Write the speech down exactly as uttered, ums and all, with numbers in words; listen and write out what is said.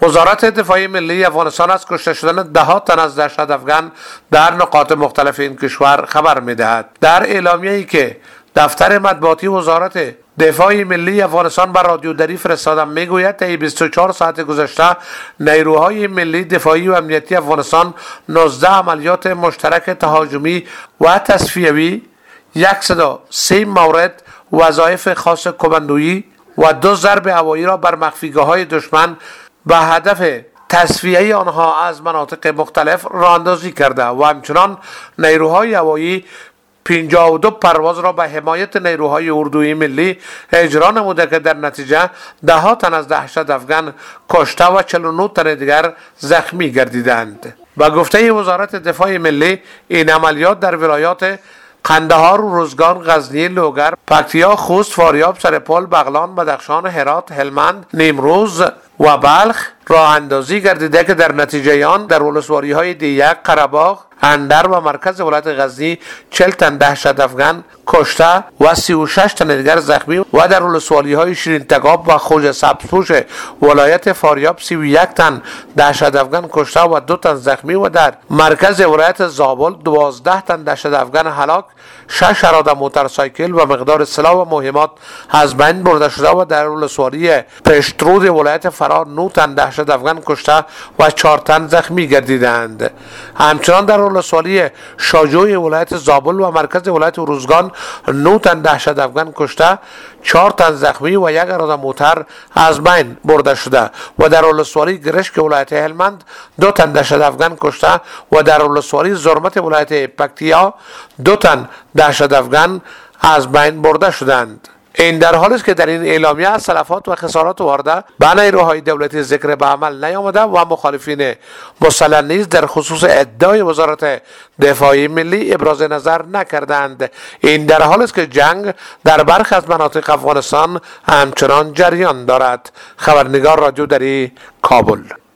وزارت دفاع ملی افغانستان از کشته شدن ده ها تن از دهشت افغان در نقاط مختلف این کشور خبر می‌دهد. در اعلامیه‌ای که دفتر مطبوعاتی وزارت دفاع ملی افغانستان بر رادیو دری فرستادم میگوید طی بیست و چهار ساعت گذشته نیروهای ملی دفاعی و امنیتی افغانستان نوزده عملیات مشترک تهاجمی و تصفیوی، صد و سه مورد وظایف خاص کماندویی و دو ضرب هوایی را بر مخفیگاه‌های دشمن به هدف تصفیه آنها از مناطق مختلف راه اندازی کرده و همچنان نیروهای هوایی پنجاه و دو پرواز را به حمایت نیروهای اردوی ملی اجرا نموده که در نتیجه ده ها تن از دهشت افغان کشته و چهل و نه تن دیگر زخمی گردیدند. با گفته وزارت دفاع ملی این عملیات در ولایات قندهار، روزگان، غزنی، لوگر، پکتیا، خوست، فاریاب، سرپل، بغلان، بدخشان، هرات، هلمند، نیمروز و بلخ راه اندازی گردیده که در نتیجه آن در ولسواری‌های دیگ، قره‌باغ، اندر و مرکز ولایت غزنی چهل تن دهشت افغان کشته و سی و شش تن دیگر زخمی و در ولسوالی‌های شیرین تگاب و خوج سبزپوش ولایت فاریاب سی و یک تن دهشت افغان کشته و دو تن زخمی و در مرکز ولایت زابل دوازده تن دهشت افغان هلاک، شش اراده موتورسایکل و مقدار سلاح و مهمات از بین برده شده و در ولسوالی پشترود ولایت فرار نه تن دهشت افغان کشته و چهار تن زخمی گردیدند. همچنان در ولسوالی شاجوی ولایت زابل و مرکز ولایت روزگان نه تن دهشت افغان کشته، چهار تن زخمی و یک اراده موتر از بین برده شده و در ولسوالی گرشک ولایت هلمند دو تن دهشت افغان کشته و در ولسوالی زرمت ولایت پکتیا دو تن دهشت افغان از بین برده شدند. این در حالی است که در این اعلامیه از تلفات و خسارات وارده به نیروهای دولتی ذکر به عمل نیامده و مخالفین مسلح نیز در خصوص ادعای وزارت دفاع ملی ابراز نظر نکردند. این در حالی است که جنگ در برخی از مناطق افغانستان همچنان جریان دارد. خبرنگار رادیو دری، کابل.